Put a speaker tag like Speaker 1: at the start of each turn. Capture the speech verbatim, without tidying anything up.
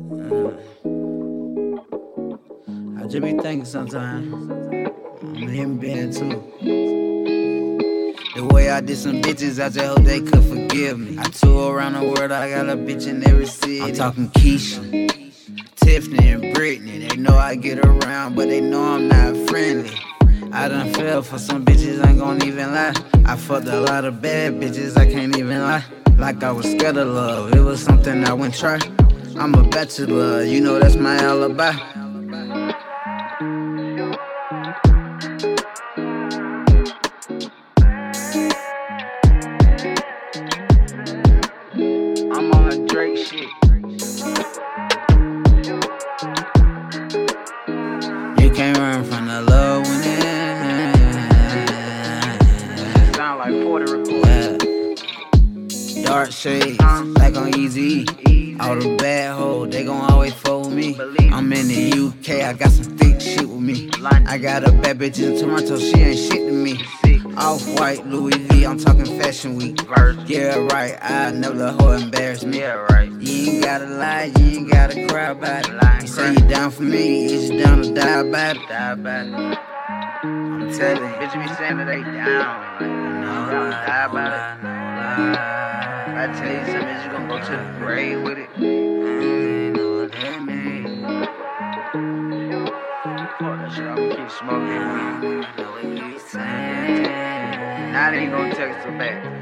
Speaker 1: I just be thinking sometimes. I'm him being too. The way I did some bitches, I just hope they could forgive me. I tour around the world, I got a bitch in every city. I'm talking Keisha, Tiffany, and Brittany. They know I get around, but they know I'm not friendly. I done fell for some bitches, I ain't gon' even lie. I fucked a lot of bad bitches, I can't even lie. Like I was scared of love, it was something I wouldn't try. I'm a bachelor, you know that's my alibi. I'm on a Drake shit. You can't run from the love when it sound like forty recordings. Yeah. Dark shades, like on Easy. All the bad hoes, they gon' always fold me. I'm in the U K, I got some thick shit with me. I got a bad bitch in Toronto, she ain't shit to me. Off-white Louis V, I'm talking fashion week. Yeah, right, I never let her embarrass me. Yeah, right. You ain't gotta lie, you ain't gotta cry about it. You say you down for me, is you down to die about it? Die about it. I'm telling you, bitch be saying that they down. Like, you know, down to die about it. If I tell you something, is you gon' go to the grave with it? I ain't know what that mean. Fuck that shit, I'ma keep smoking. I know what you saying. Now they ain't gon' text her back.